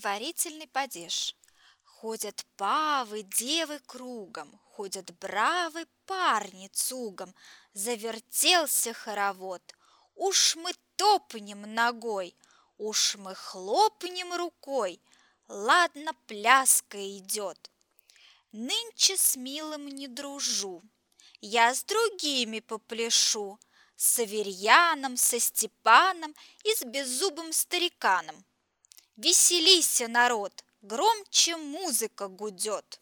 Стихотворительный падеж. Ходят павы, девы кругом, ходят бравы парни цугом. Завертелся хоровод. Уж мы топнем ногой, уж мы хлопнем рукой. Ладно, пляска идет. Нынче с милым не дружу, я с другими попляшу, с Аверьяном, со Степаном и с беззубым стариканом. Веселися, народ, громче музыка гудет.